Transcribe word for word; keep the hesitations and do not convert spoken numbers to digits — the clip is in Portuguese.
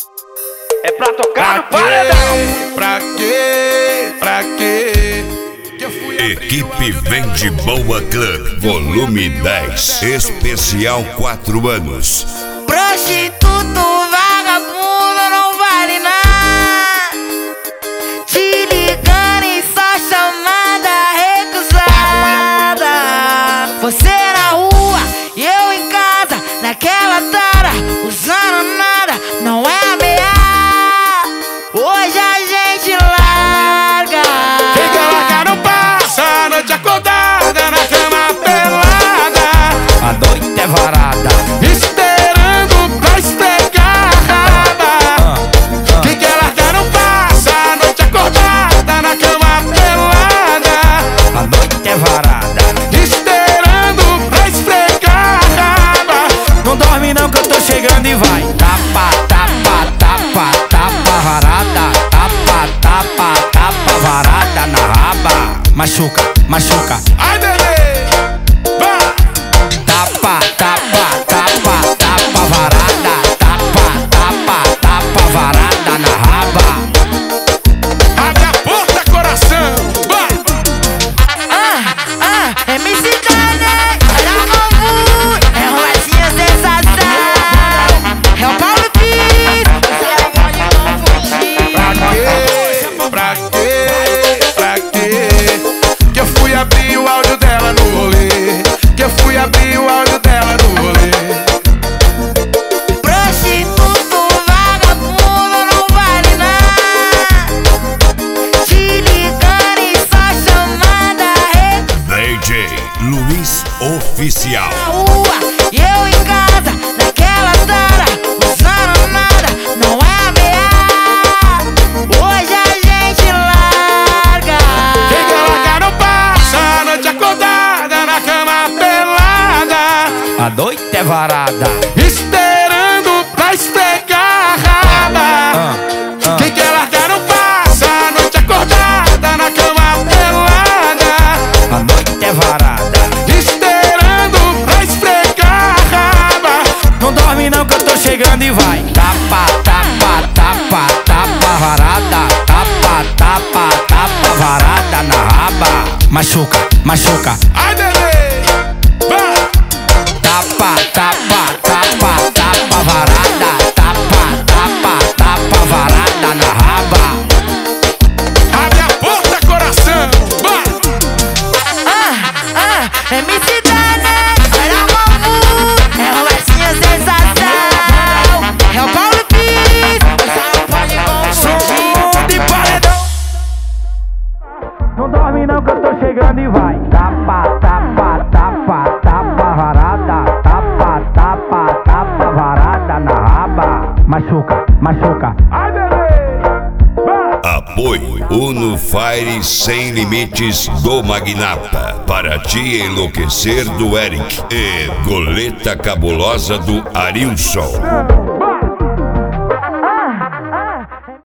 É pra tocar no paredão. Pra quê? Pra quê? Equipe Vende Boa Club, volume dez, especial quatro anos. Prostituto, vagabundo, não vale nada. Te ligando e só chamada recusada. Você na rua e eu em casa, naquela tara, usando nada, não é ameaça. Hoje a gente larga. Quem quer largar não passa a noite acordada na cama pelada. A noite é varada, Esperando pra esfregar a raba. Quem quer largar não passa a noite acordada na cama pelada. a noite é varada. Esperando pra esfregar a raba. Não dorme não que eu tô chegando e vai. Tapa, tapa, tapa, tapa varada. Tapa, tapa, tapa varada na raba. Machuca, machuca. Ai, bebê, vai. Tapa, tapa, tapa, tapa varada. Tapa, tapa, tapa varada na raba. Abre a porta, coração, vai. Ah, ah, M C Dane, olha o novo, é Roletinha sensação. É o Paulo Pires, você pode não fugir. Pra quê? Pra quê? Pra quê? Que eu fui abrir o áudio dela no rolê. Que eu fui abrir o áudio dela no rolê. Prostituto, vagabundo, não vale nada. Te ligando e só chamada D J Luiz Oficial. na rua e eu em casa, naquela tara, usando nada, não é ameaça. Hoje a gente larga. Quem quer largar não passa a noite acordada na cama pelada. A noite é varada. Esperando pra esfregar a raba. Ah, ah. Quem quer largar não passa a noite acordada na cama pelada. A noite é varada. Esperando pra esfregar a raba. Não dorme não que eu tô chegando e vai. Tapa, tapa, tapa, tapa varada. Tapa, tapa, tapa varada na raba. Machuca, machuca. Ai, bebê, vai. Tapa, tapa, tapa, tapa varada. Tapa, tapa, tapa varada na raba. Abre a porta, coração, vai. Ah, ah, M C Dane, olha o novo, é Roletinha sensação. É o Paulo Pires, você pode não fugir. Som de paredão. Não dorme não que eu tô chegando e vai. Tapa, tapa, tapa, tapa varada. Tapa, tapa, tapa varada na raba. Machuca, machuca. Ai, bebê, vai. Apoio Uno Fire Sem Limites do Magnata. Para te enlouquecer do Eric. E Goleta Cabulosa do Arilson.